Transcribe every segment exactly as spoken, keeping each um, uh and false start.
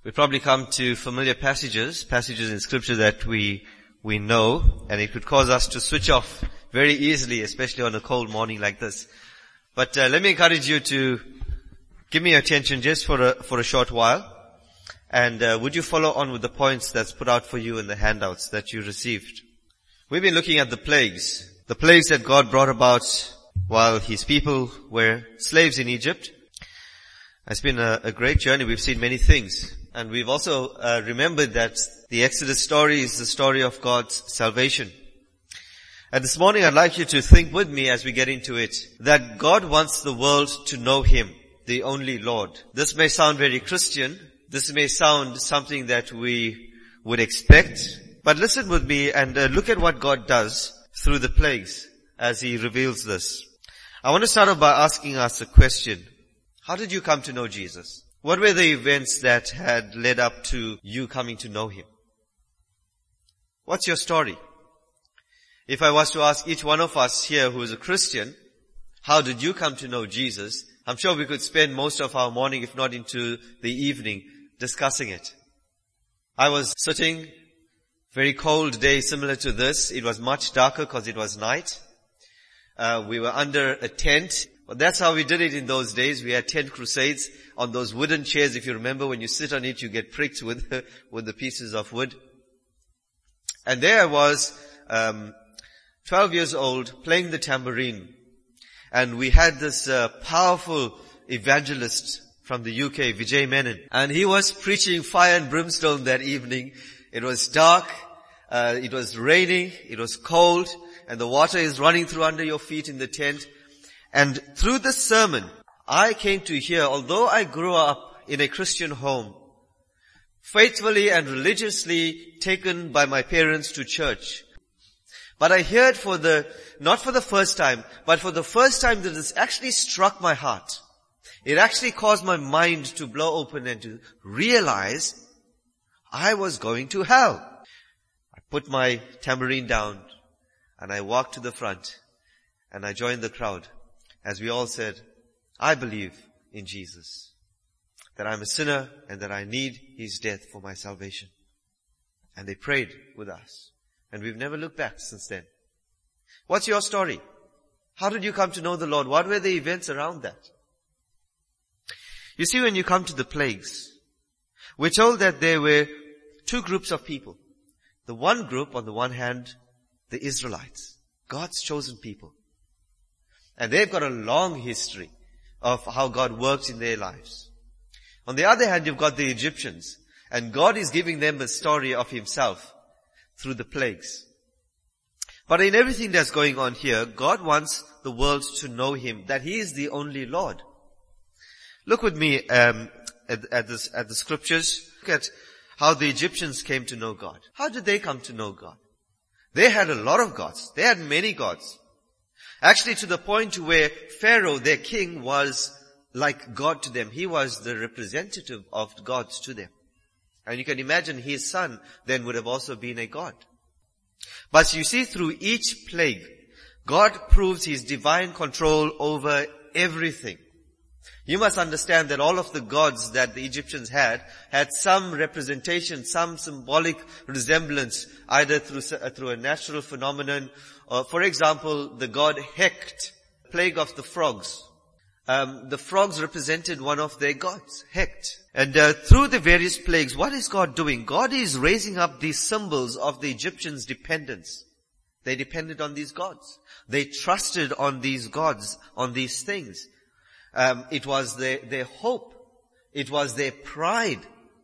We probably come to familiar passages, passages in scripture that we, we know, and it could cause us to switch off very easily, especially on a cold morning like this. But uh, let me encourage you to give me your attention just for a, for a short while. And uh, would you follow on with the points that's put out for you in the handouts that you received? We've been looking at the plagues, the plagues that God brought about while His people were slaves in Egypt. It's been a, a great journey. We've seen many things. And we've also uh, remembered that the Exodus story is the story of God's salvation. And this morning I'd like you to think with me as we get into it, that God wants the world to know Him, the only Lord. This may sound very Christian. This may sound something that we would expect. But listen with me and uh, look at what God does through the plagues as He reveals this. I want to start off by asking us a question. How did you come to know Jesus? What were the events that had led up to you coming to know Him? What's your story? If I was to ask each one of us here who is a Christian, how did you come to know Jesus? I'm sure we could spend most of our morning, if not into the evening, discussing it. I was sitting, very cold day similar to this. It was much darker because it was night. Uh, we were under a tent. But that's how we did it in those days. We had tent crusades on those wooden chairs. If you remember, when you sit on it, you get pricked with, with the pieces of wood. And there I was, um, twelve years old, playing the tambourine. And we had this, uh, powerful evangelist from the U K, Vijay Menon. And he was preaching fire and brimstone that evening. It was dark. Uh, it was raining. It was cold. And the water is running through under your feet in the tent. And through this sermon, I came to hear, although I grew up in a Christian home, faithfully and religiously taken by my parents to church, but I heard for the, not for the first time, but for the first time that this actually struck my heart. It actually caused my mind to blow open and to realize I was going to hell. I put my tambourine down and I walked to the front and I joined the crowd. As we all said, I believe in Jesus, that I'm a sinner and that I need His death for my salvation. And they prayed with us. And we've never looked back since then. What's your story? How did you come to know the Lord? What were the events around that? You see, when you come to the plagues, we're told that there were two groups of people. The one group, on the one hand, the Israelites, God's chosen people. And they've got a long history of how God works in their lives. On the other hand, you've got the Egyptians. And God is giving them a story of Himself through the plagues. But in everything that's going on here, God wants the world to know Him, that He is the only Lord. Look with me um, at, at, this, at the scriptures. Look at how the Egyptians came to know God. How did they come to know God? They had a lot of gods. They had many gods. Actually, to the point where Pharaoh, their king, was like God to them. He was the representative of God to them. And you can imagine his son then would have also been a god. But you see, through each plague, God proves His divine control over everything. You must understand that all of the gods that the Egyptians had, had some representation, some symbolic resemblance, either through, through a natural phenomenon. Uh, for example, the god Hecht, plague of the frogs. Um, the frogs represented one of their gods, Hecht. And uh, through the various plagues, what is God doing? God is raising up these symbols of the Egyptians' dependence. They depended on these gods. They trusted on these gods, on these things. Um, it was their, their hope. It was their pride.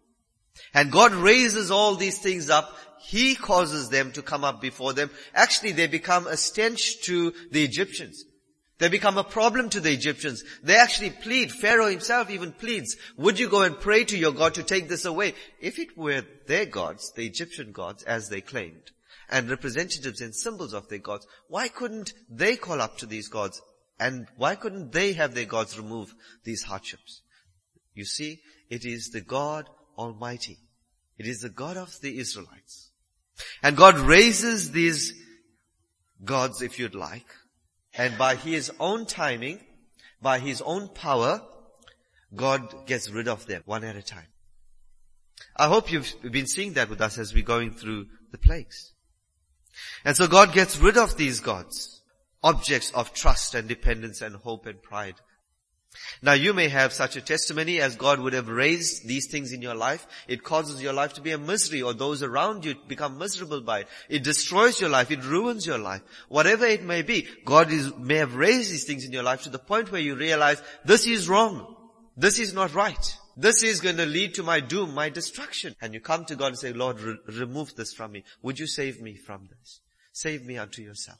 And God raises all these things up. He causes them to come up before them. Actually, they become a stench to the Egyptians. They become a problem to the Egyptians. They actually plead. Pharaoh himself even pleads, would you go and pray to your God to take this away? If it were their gods, the Egyptian gods, as they claimed, and representatives and symbols of their gods, why couldn't they call up to these gods? And why couldn't they have their gods remove these hardships? You see, it is the God Almighty. It is the God of the Israelites. And God raises these gods, if you'd like, and by His own timing, by His own power, God gets rid of them one at a time. I hope you've been seeing that with us as we're going through the plagues. And so God gets rid of these gods, objects of trust and dependence and hope and pride. Now you may have such a testimony as God would have raised these things in your life. It causes your life to be a misery, or those around you become miserable by it. It destroys your life. It ruins your life. Whatever it may be, God is, may have raised these things in your life to the point where you realize this is wrong. This is not right. This is going to lead to my doom, my destruction. And you come to God and say, Lord, re- remove this from me. Would you save me from this? Save me unto yourself.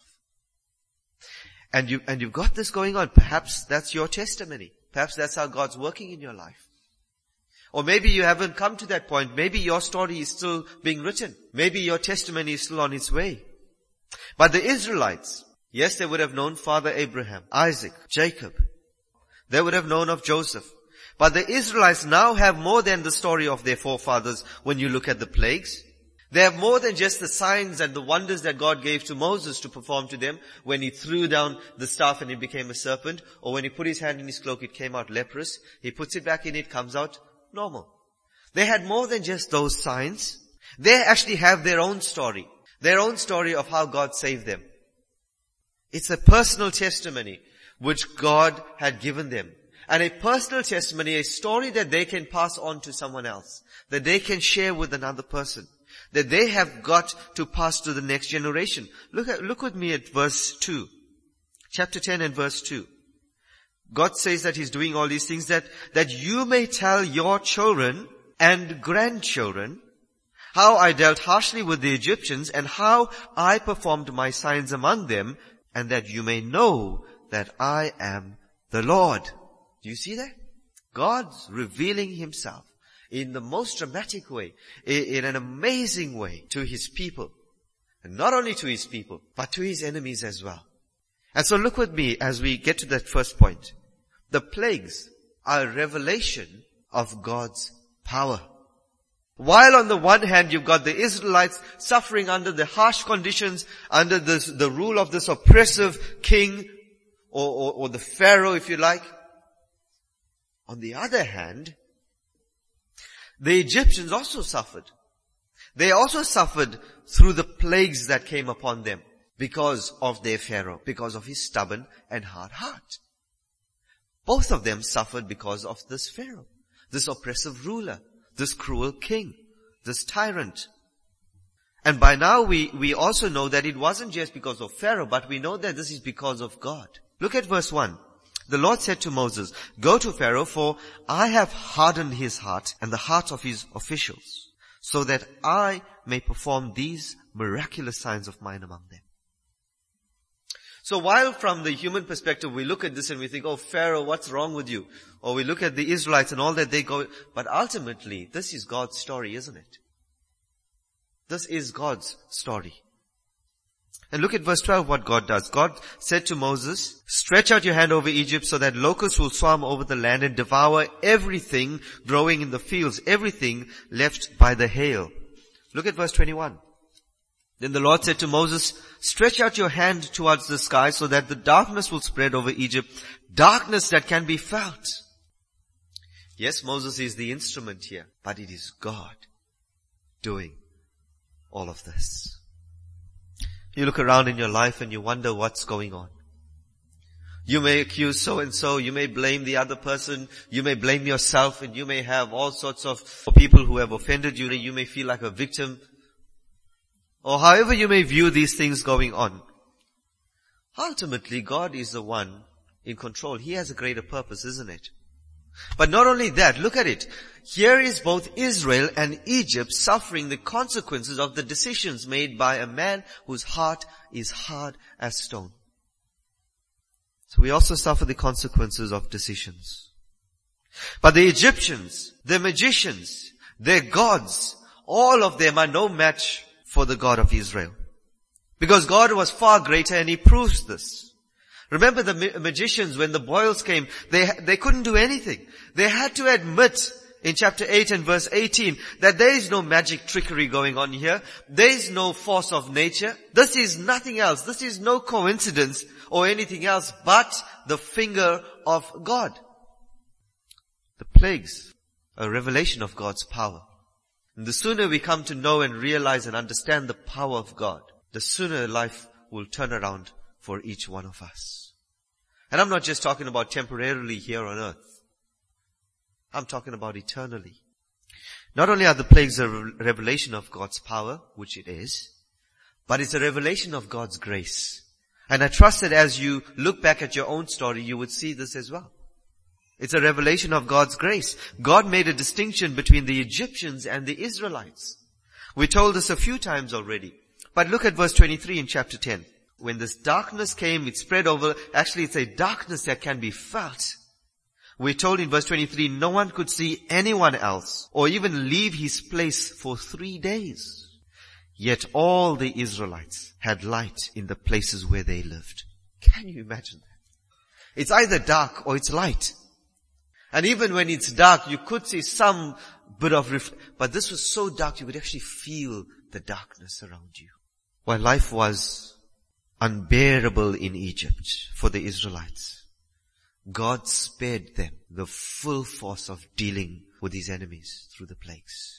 And you, and you've got this going on. Perhaps that's your testimony. Perhaps that's how God's working in your life. Or maybe you haven't come to that point. Maybe your story is still being written. Maybe your testimony is still on its way. But the Israelites, yes, they would have known Father Abraham, Isaac, Jacob. They would have known of Joseph. But the Israelites now have more than the story of their forefathers when you look at the plagues. They have more than just the signs and the wonders that God gave to Moses to perform to them when he threw down the staff and it became a serpent, or when he put his hand in his cloak, it came out leprous. He puts it back in, it comes out normal. They had more than just those signs. They actually have their own story, their own story of how God saved them. It's a personal testimony which God had given them. And a personal testimony, a story that they can pass on to someone else, that they can share with another person, that they have got to pass to the next generation. Look at, look with me at verse two. Chapter ten and verse two. God says that He's doing all these things that, that you may tell your children and grandchildren how I dealt harshly with the Egyptians and how I performed my signs among them, and that you may know that I am the Lord. Do you see that? God's revealing Himself in the most dramatic way, in an amazing way to His people. And not only to His people, but to His enemies as well. And so look with me as we get to that first point. The plagues are a revelation of God's power. While on the one hand you've got the Israelites suffering under the harsh conditions, under this, the rule of this oppressive king, or, or, or the Pharaoh if you like. On the other hand, the Egyptians also suffered. They also suffered through the plagues that came upon them because of their Pharaoh, because of his stubborn and hard heart. Both of them suffered because of this Pharaoh, this oppressive ruler, this cruel king, this tyrant. And by now we, we also know that it wasn't just because of Pharaoh, but we know that this is because of God. Look at verse one. The Lord said to Moses, go to Pharaoh, for I have hardened his heart and the heart of his officials, so that I may perform these miraculous signs of mine among them. So while from the human perspective we look at this and we think, oh Pharaoh, what's wrong with you? Or we look at the Israelites and all that they go, but ultimately this is God's story, isn't it? This is God's story. And look at verse twelve, what God does. God said to Moses, stretch out your hand over Egypt so that locusts will swarm over the land and devour everything growing in the fields, everything left by the hail. Look at verse twenty-one. Then the Lord said to Moses, stretch out your hand towards the sky so that the darkness will spread over Egypt, darkness that can be felt. Yes, Moses is the instrument here, but it is God doing all of this. You look around in your life and you wonder what's going on. You may accuse so and so, you may blame the other person, you may blame yourself, and you may have all sorts of people who have offended you. You may feel like a victim. Or however you may view these things going on. Ultimately, God is the one in control. He has a greater purpose, isn't it? But not only that, look at it. Here is both Israel and Egypt suffering the consequences of the decisions made by a man whose heart is hard as stone. So we also suffer the consequences of decisions. But the Egyptians, the magicians, their gods, all of them are no match for the God of Israel. Because God was far greater, and He proves this. Remember the magicians, when the boils came, they, they couldn't do anything. They had to admit in chapter eight and verse eighteen that there is no magic trickery going on here. There is no force of nature. This is nothing else. This is no coincidence or anything else but the finger of God. The plagues, a revelation of God's power. And the sooner we come to know and realize and understand the power of God, the sooner life will turn around for each one of us. And I'm not just talking about temporarily here on earth. I'm talking about eternally. Not only are the plagues a revelation of God's power, which it is, but it's a revelation of God's grace. And I trust that as you look back at your own story, you would see this as well. It's a revelation of God's grace. God made a distinction between the Egyptians and the Israelites. We told this a few times already. But look at verse twenty-three in chapter ten. When this darkness came, it spread over, actually it's a darkness that can be felt. We're told in verse twenty-three, no one could see anyone else or even leave his place for three days. Yet all the Israelites had light in the places where they lived. Can you imagine that? It's either dark or it's light. And even when it's dark, you could see some bit of ref- but this was so dark you could actually feel the darkness around you. While life was unbearable in Egypt for the Israelites, God spared them the full force of dealing with his enemies through the plagues.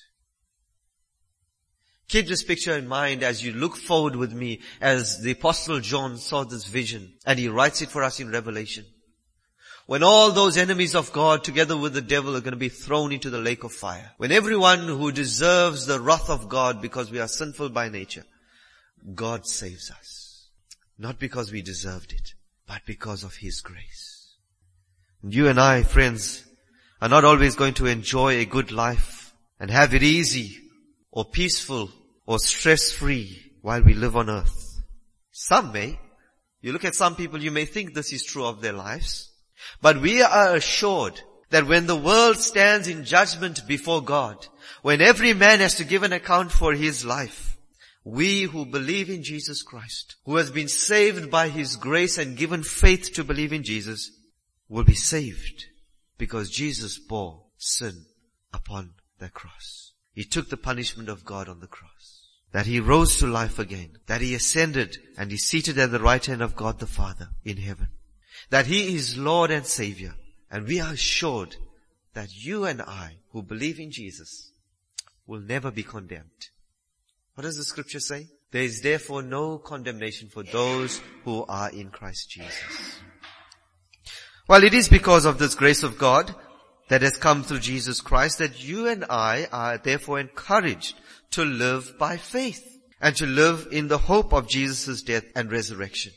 Keep this picture in mind as you look forward with me as the Apostle John saw this vision and he writes it for us in Revelation. When all those enemies of God together with the devil are going to be thrown into the lake of fire. When everyone who deserves the wrath of God because we are sinful by nature, God saves us. Not because we deserved it, but because of his grace. And you and I, friends, are not always going to enjoy a good life and have it easy or peaceful or stress-free while we live on earth. Some may. You look at some people, you may think this is true of their lives. But we are assured that when the world stands in judgment before God, when every man has to give an account for his life, we who believe in Jesus Christ, who has been saved by his grace and given faith to believe in Jesus, will be saved because Jesus bore sin upon the cross. He took the punishment of God on the cross. That he rose to life again. That he ascended and is seated at the right hand of God the Father in heaven. That he is Lord and Savior. And we are assured that you and I who believe in Jesus will never be condemned. What does the scripture say? There is therefore no condemnation for those who are in Christ Jesus. Well, it is because of this grace of God that has come through Jesus Christ that you and I are therefore encouraged to live by faith and to live in the hope of Jesus' death and resurrection.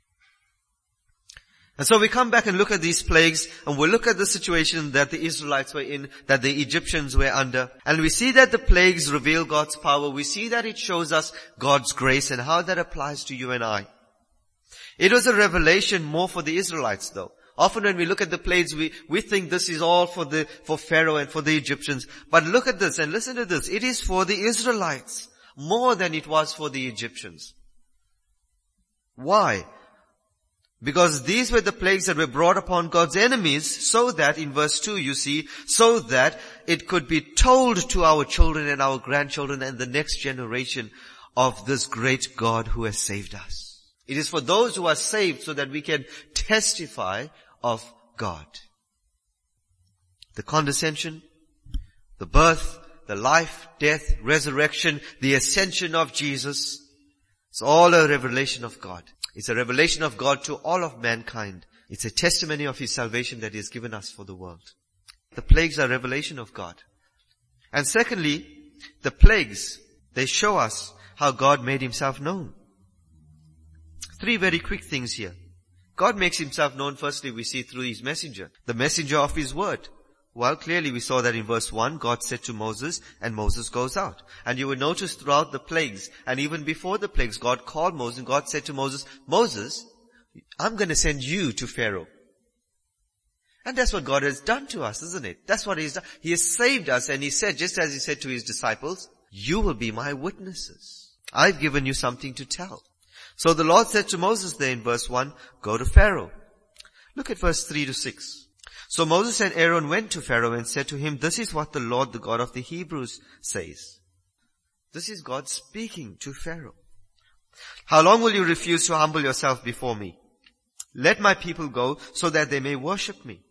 And so we come back and look at these plagues and we'll look at the situation that the Israelites were in, that the Egyptians were under. And we see that the plagues reveal God's power. We see that it shows us God's grace and how that applies to you and I. It was a revelation more for the Israelites though. Often when we look at the plagues, we, we think this is all for the, for Pharaoh and for the Egyptians. But look at this and listen to this. It is for the Israelites more than it was for the Egyptians. Why? Because these were the plagues that were brought upon God's enemies so that, in verse two you see, so that it could be told to our children and our grandchildren and the next generation of this great God who has saved us. It is for those who are saved so that we can testify of God. The condescension, the birth, the life, death, resurrection, the ascension of Jesus, it's all a revelation of God. It's a revelation of God to all of mankind. It's a testimony of his salvation that he has given us for the world. The plagues are a revelation of God. And secondly, the plagues, they show us how God made himself known. Three very quick things here. God makes himself known, firstly, we see through his messenger, the messenger of his word. Well, clearly we saw that in verse one, God said to Moses, and Moses goes out. And you will notice throughout the plagues, and even before the plagues, God called Moses, and God said to Moses, Moses, I'm going to send you to Pharaoh. And that's what God has done to us, isn't it? That's what he's done. He has saved us, and he said, just as he said to his disciples, you will be my witnesses. I've given you something to tell. So the Lord said to Moses there in verse one, go to Pharaoh. Look at verse three to six. So Moses and Aaron went to Pharaoh and said to him, this is what the Lord, the God of the Hebrews, says. This is God speaking to Pharaoh. How long will you refuse to humble yourself before me? Let my people go so that they may worship me.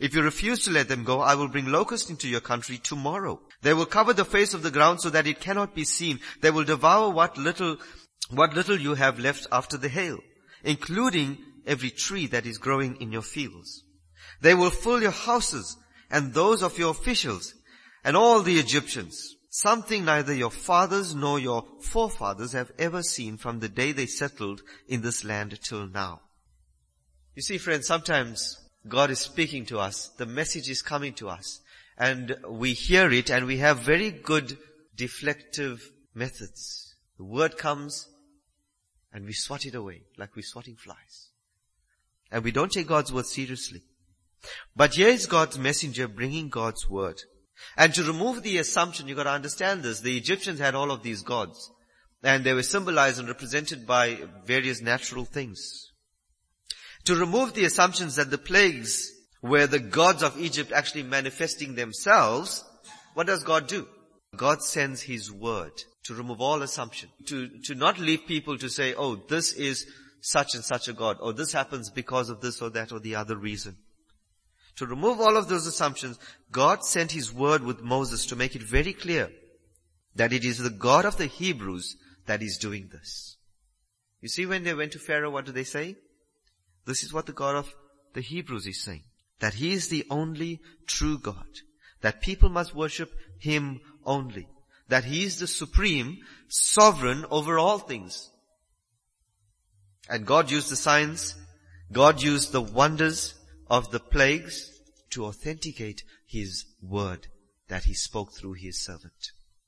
If you refuse to let them go, I will bring locusts into your country tomorrow. They will cover the face of the ground so that it cannot be seen. They will devour what little, what little you have left after the hail, including every tree that is growing in your fields. They will fill your houses and those of your officials and all the Egyptians, something neither your fathers nor your forefathers have ever seen from the day they settled in this land till now. You see, friends, sometimes God is speaking to us, the message is coming to us, and we hear it and we have very good deflective methods. The word comes and we swat it away like we're swatting flies. And we don't take God's word seriously. But here is God's messenger bringing God's word. And to remove the assumption, you've got to understand this, the Egyptians had all of these gods, and they were symbolized and represented by various natural things. To remove the assumptions that the plagues were the gods of Egypt actually manifesting themselves, what does God do? God sends His word to remove all assumption. To, to not leave people to say, oh, this is such and such a God, or this happens because of this or that or the other reason. To remove all of those assumptions, God sent His word with Moses to make it very clear that it is the God of the Hebrews that is doing this. You see, when they went to Pharaoh, what do they say? This is what the God of the Hebrews is saying. That He is the only true God. That people must worship Him only. That He is the supreme, sovereign over all things. And God used the signs, God used the wonders of the plagues to authenticate His word that He spoke through His servant.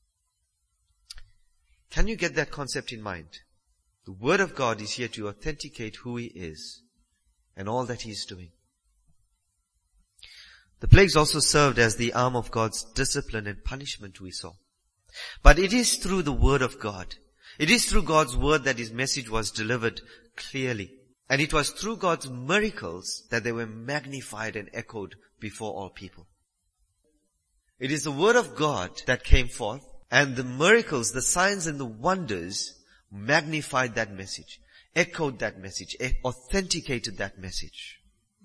Can you get that concept in mind? The word of God is here to authenticate who He is and all that He is doing. The plagues also served as the arm of God's discipline and punishment, we saw. But it is through the word of God. It is through God's word that His message was delivered clearly. And it was through God's miracles that they were magnified and echoed before all people. It is the word of God that came forth, and the miracles, the signs and the wonders magnified that message, echoed that message, authenticated that message.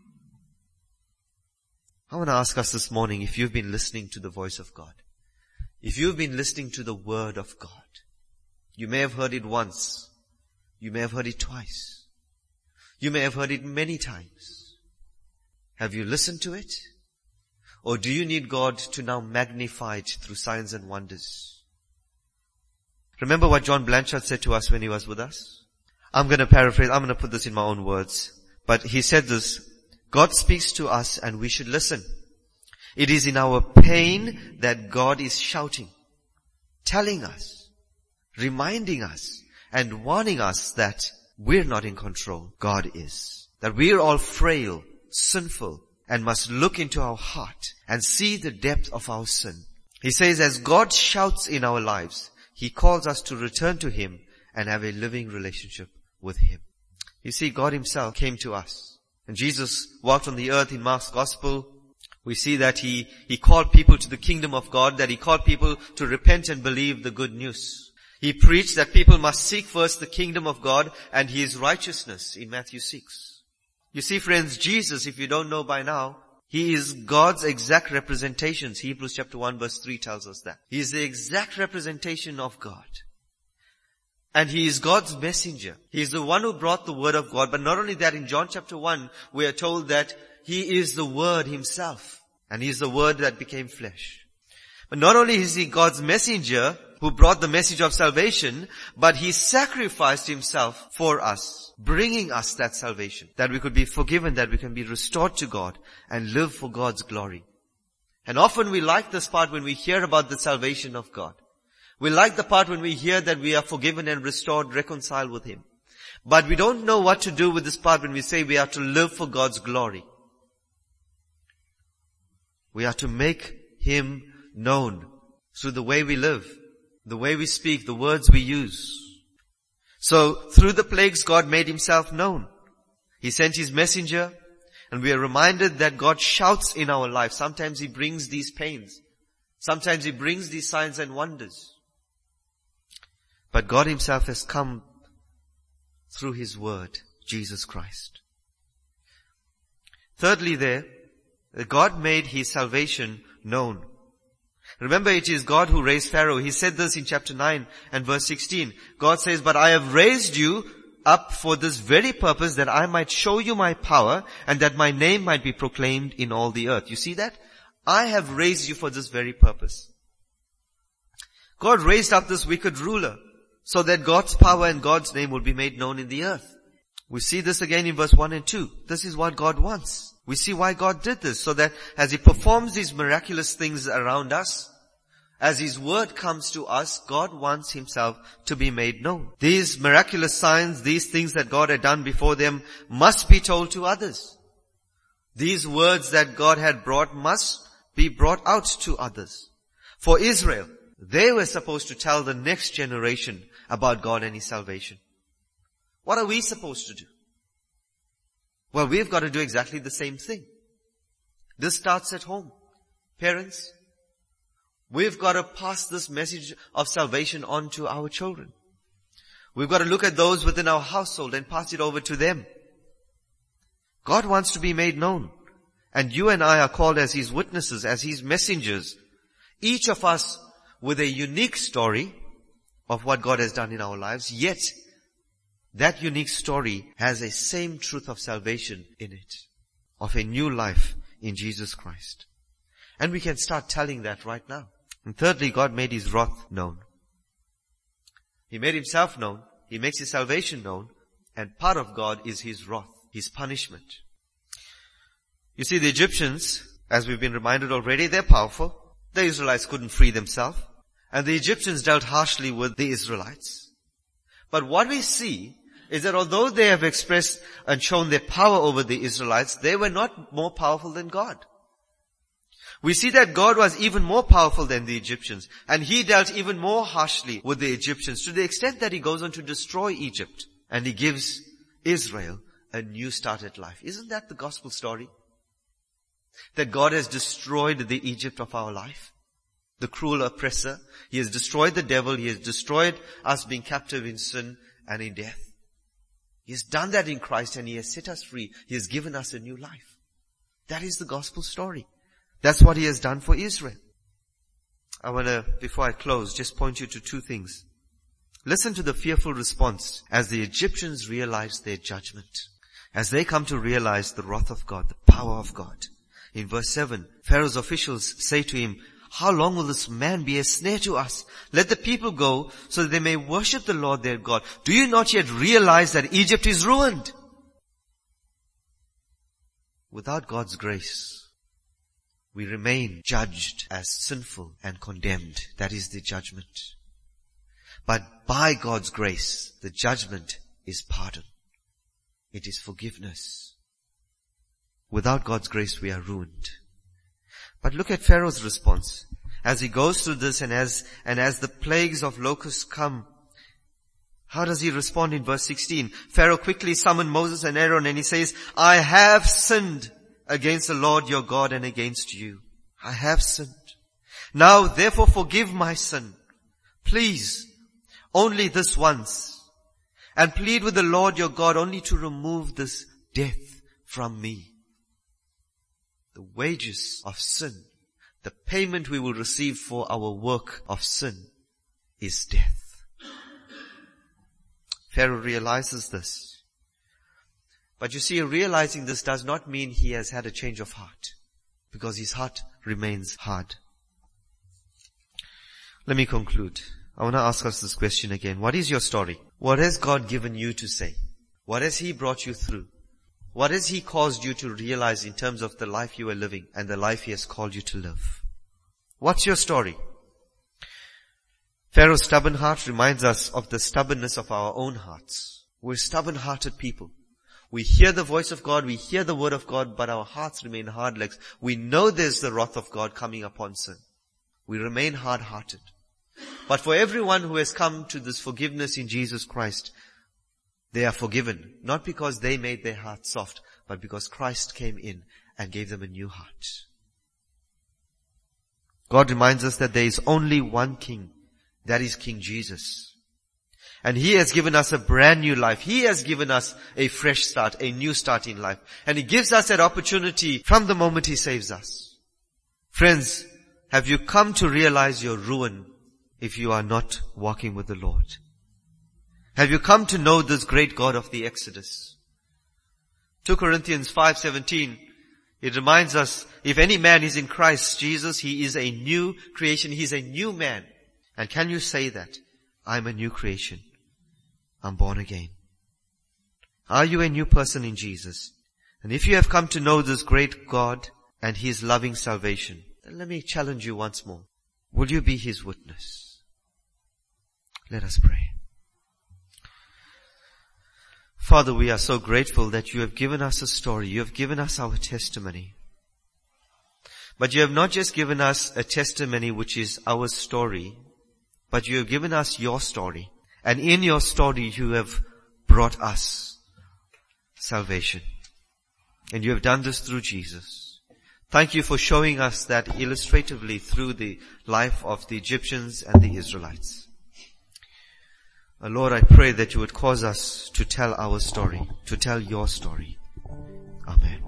I want to ask us this morning if you've been listening to the voice of God. If you've been listening to the word of God. You may have heard it once. You may have heard it twice. You may have heard it many times. Have you listened to it? Or do you need God to now magnify it through signs and wonders? Remember what John Blanchard said to us when he was with us? I'm going to paraphrase, I'm going to put this in my own words. But he said this, God speaks to us and we should listen. It is in our pain that God is shouting, telling us, reminding us, and warning us that we're not in control. God is. That we're all frail, sinful, and must look into our heart and see the depth of our sin. He says, as God shouts in our lives, He calls us to return to Him and have a living relationship with Him. You see, God Himself came to us. And Jesus walked on the earth in Mark's Gospel. We see that He, He called people to the kingdom of God, that He called people to repent and believe the good news. He preached that people must seek first the kingdom of God and His righteousness in Matthew six. You see, friends, Jesus, if you don't know by now, He is God's exact representations. Hebrews chapter one verse three tells us that. He is the exact representation of God. And He is God's messenger. He is the one who brought the word of God. But not only that, in John chapter one, we are told that He is the Word Himself. And He is the Word that became flesh. But not only is He God's messenger who brought the message of salvation, but He sacrificed Himself for us, bringing us that salvation, that we could be forgiven, that we can be restored to God and live for God's glory. And often we like this part when we hear about the salvation of God. We like the part when we hear that we are forgiven and restored, reconciled with Him. But we don't know what to do with this part when we say we are to live for God's glory. We are to make Him known through the way we live, the way we speak, the words we use. So through the plagues, God made Himself known. He sent His messenger, and we are reminded that God shouts in our life. Sometimes He brings these pains. Sometimes He brings these signs and wonders. But God Himself has come through His word, Jesus Christ. Thirdly there, God made His salvation known. Remember, it is God who raised Pharaoh. He said this in chapter nine and verse sixteen. God says, "But I have raised you up for this very purpose, that I might show you my power, and that my name might be proclaimed in all the earth." You see that? I have raised you for this very purpose. God raised up this wicked ruler so that God's power and God's name will be made known in the earth. We see this again in verse one and two. This is what God wants. We see why God did this, so that as He performs these miraculous things around us, as His word comes to us, God wants Himself to be made known. These miraculous signs, these things that God had done before them, must be told to others. These words that God had brought must be brought out to others. For Israel, they were supposed to tell the next generation about God and His salvation. What are we supposed to do? Well, we've got to do exactly the same thing. This starts at home. Parents, we've got to pass this message of salvation on to our children. We've got to look at those within our household and pass it over to them. God wants to be made known. And you and I are called as His witnesses, as His messengers. Each of us with a unique story of what God has done in our lives, yet that unique story has a same truth of salvation in it, of a new life in Jesus Christ. And we can start telling that right now. And thirdly, God made His wrath known. He made Himself known. He makes His salvation known. And part of God is His wrath, His punishment. You see, the Egyptians, as we've been reminded already, they're powerful. The Israelites couldn't free themselves. And the Egyptians dealt harshly with the Israelites. But what we see is that although they have expressed and shown their power over the Israelites, they were not more powerful than God. We see that God was even more powerful than the Egyptians, and He dealt even more harshly with the Egyptians, to the extent that He goes on to destroy Egypt, and He gives Israel a new start at life. Isn't that the gospel story? That God has destroyed the Egypt of our life, the cruel oppressor. He has destroyed the devil. He has destroyed us being captive in sin and in death. He has done that in Christ, and He has set us free. He has given us a new life. That is the gospel story. That's what He has done for Israel. I want to, before I close, just point you to two things. Listen to the fearful response as the Egyptians realize their judgment. As they come to realize the wrath of God, the power of God. In verse seven, Pharaoh's officials say to him, "How long will this man be a snare to us? Let the people go so that they may worship the Lord their God. Do you not yet realize that Egypt is ruined?" Without God's grace, we remain judged as sinful and condemned. That is the judgment. But by God's grace, the judgment is pardon. It is forgiveness. Without God's grace, we are ruined. But look at Pharaoh's response. As he goes through this, and as, and as the plagues of locusts come, how does he respond in verse sixteen? Pharaoh quickly summoned Moses and Aaron, and he says, "I have sinned against the Lord your God and against you. I have sinned. Now therefore forgive my sin. Please, only this once. And plead with the Lord your God only to remove this death from me." The wages of sin, the payment we will receive for our work of sin, is death. Pharaoh realizes this. But you see, realizing this does not mean he has had a change of heart, because his heart remains hard. Let me conclude. I want to ask us this question again. What is your story? What has God given you to say? What has He brought you through? What has He caused you to realize in terms of the life you are living and the life He has called you to live? What's your story? Pharaoh's stubborn heart reminds us of the stubbornness of our own hearts. We're stubborn-hearted people. We hear the voice of God, we hear the word of God, but our hearts remain hard legs. We know there's the wrath of God coming upon sin. We remain hard-hearted. But for everyone who has come to this forgiveness in Jesus Christ, they are forgiven, not because they made their hearts soft, but because Christ came in and gave them a new heart. God reminds us that there is only one King, that is King Jesus. And He has given us a brand new life. He has given us a fresh start, a new start in life. And He gives us that opportunity from the moment He saves us. Friends, have you come to realize your ruin if you are not walking with the Lord? Have you come to know this great God of the Exodus? Second Corinthians five seventeen, it reminds us, if any man is in Christ Jesus, he is a new creation. He is a new man. And can you say that? I'm a new creation. I'm born again. Are you a new person in Jesus? And if you have come to know this great God and His loving salvation, then let me challenge you once more. Will you be His witness? Let us pray. Father, we are so grateful that You have given us a story. You have given us our testimony. But You have not just given us a testimony which is our story, but You have given us Your story. And in Your story, You have brought us salvation. And You have done this through Jesus. Thank You for showing us that illustratively through the life of the Egyptians and the Israelites. Uh, Lord, I pray that You would cause us to tell our story, to tell Your story. Amen.